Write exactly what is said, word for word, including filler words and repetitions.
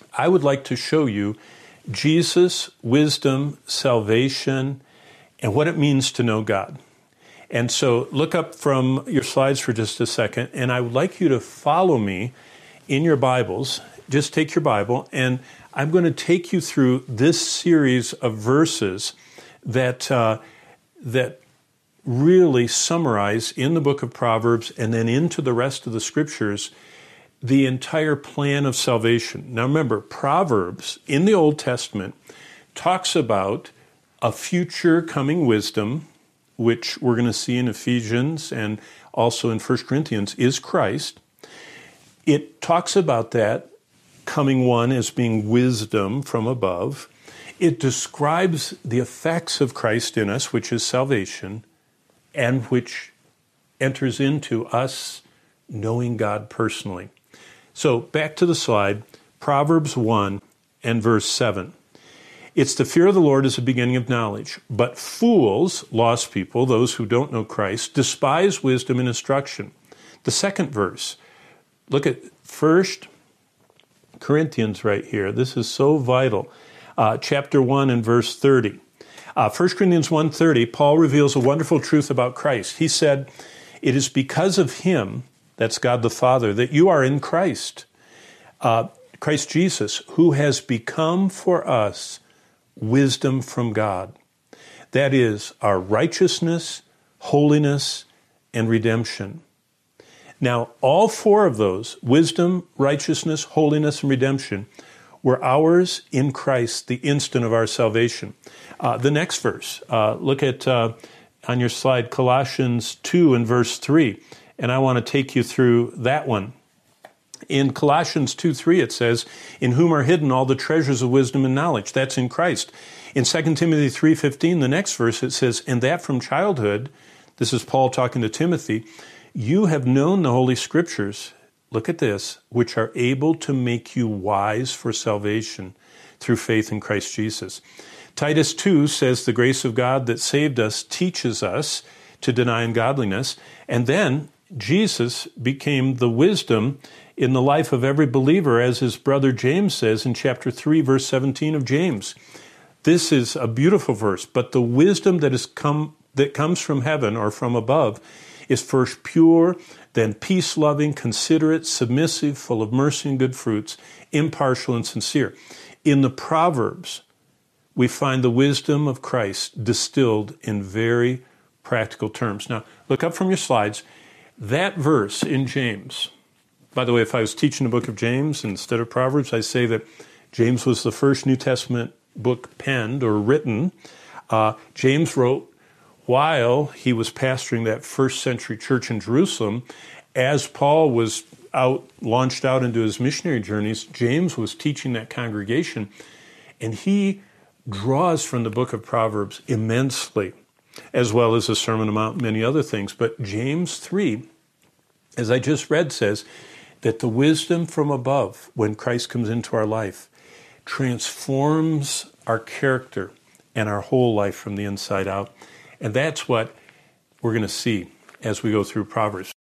I would like to show you Jesus, wisdom, salvation, and what it means to know God. And so look up from your slides for just a second, and I would like you to follow me in your Bibles. Just take your Bible, and I'm going to take you through this series of verses that uh, that really summarize in the book of Proverbs and then into the rest of the scriptures the entire plan of salvation. Now remember, Proverbs in the Old Testament talks about a future coming wisdom, which we're going to see in Ephesians and also in First Corinthians, is Christ. It talks about that coming one as being wisdom from above. It describes the effects of Christ in us, which is salvation, and which enters into us knowing God personally. So back to the slide, Proverbs one and verse seven. It's the fear of the Lord is the beginning of knowledge, but fools, lost people, those who don't know Christ, despise wisdom and instruction. The second verse, look at First Corinthians right here. This is so vital. Uh, chapter one and verse thirty. Uh, First Corinthians one thirty, Paul reveals a wonderful truth about Christ. He said, it is because of him, that's God the Father, that you are in Christ, uh, Christ Jesus, who has become for us wisdom from God. That is our righteousness, holiness, and redemption. Now, all four of those, wisdom, righteousness, holiness, and redemption, were ours in Christ the instant of our salvation. Uh, the next verse, uh, look at, uh, on your slide, Colossians two and verse three. And I want to take you through that one. In Colossians two three, it says, in whom are hidden all the treasures of wisdom and knowledge. That's in Christ. In Second Timothy three fifteen, the next verse, it says, and that from childhood, this is Paul talking to Timothy, you have known the Holy Scriptures, look at this, which are able to make you wise for salvation through faith in Christ Jesus. Titus two says, the grace of God that saved us teaches us to deny ungodliness. And then Jesus became the wisdom in the life of every believer, as his brother James says in chapter three, verse seventeen of James. This is a beautiful verse, but the wisdom that has come that comes from heaven or from above is first pure, then peace-loving, considerate, submissive, full of mercy and good fruits, impartial and sincere. In the Proverbs, we find the wisdom of Christ distilled in very practical terms. Now, look up from your slides. That verse in James, by the way, if I was teaching the book of James instead of Proverbs, I say that James was the first New Testament book penned or written. Uh, James wrote while he was pastoring that first century church in Jerusalem. As Paul was out, launched out into his missionary journeys, James was teaching that congregation, and he draws from the book of Proverbs immensely, as well as the Sermon on the Mount and many other things. But James three, as I just read, says that the wisdom from above, when Christ comes into our life, transforms our character and our whole life from the inside out. And that's what we're going to see as we go through Proverbs.